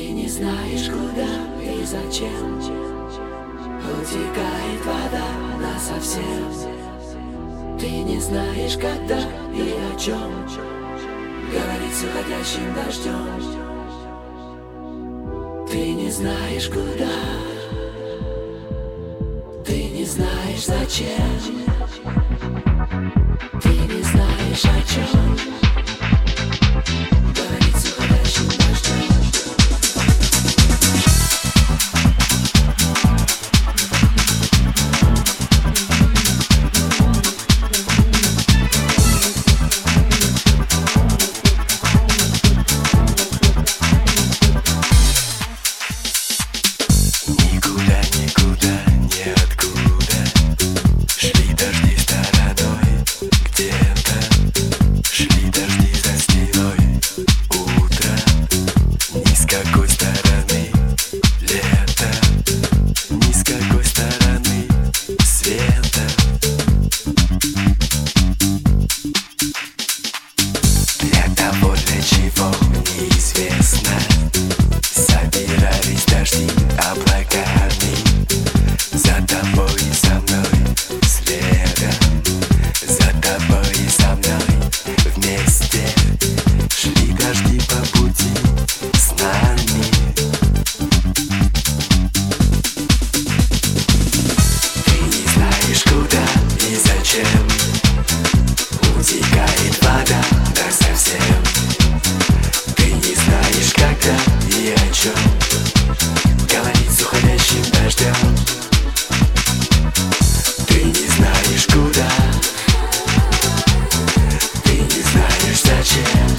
не знаешь, куда и зачем. Утекает вода насовсем. Ты не знаешь, когда и о чем. Говорит с уходящим дождем. Ты не знаешь, куда. Ты не знаешь, зачем. Ты не знаешь, о чем. Говорит с уходящим дождем. Утекает вода насовсем. Ты не знаешь, когда и о чем. Говорит с уходящим дождем. Ты не знаешь, куда. Ты не знаешь, зачем.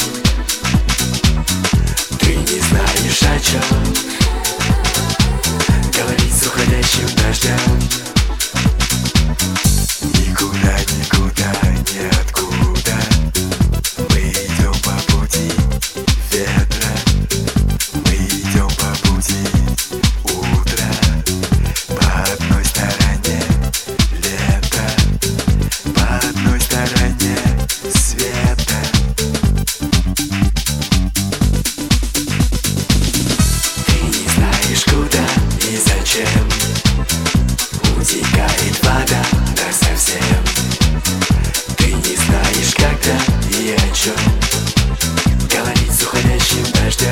Ты не знаешь, о чем. Говорит с уходящим дождем. Никуда, никуда, ниоткуда. Мы идем по пути ветра. Мы идем по пути утра. По одной стороне лето, по одной стороне света. Ты не знаешь, куда и зачем. Утекает вода насовсем. Ты не знаешь, когда и о чем. Говорит с уходящим дождем.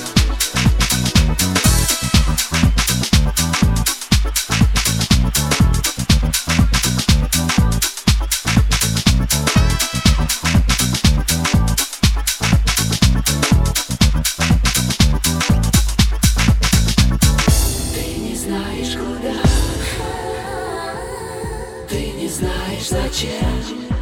Ты не знаешь, куда. Ты не знаешь, зачем.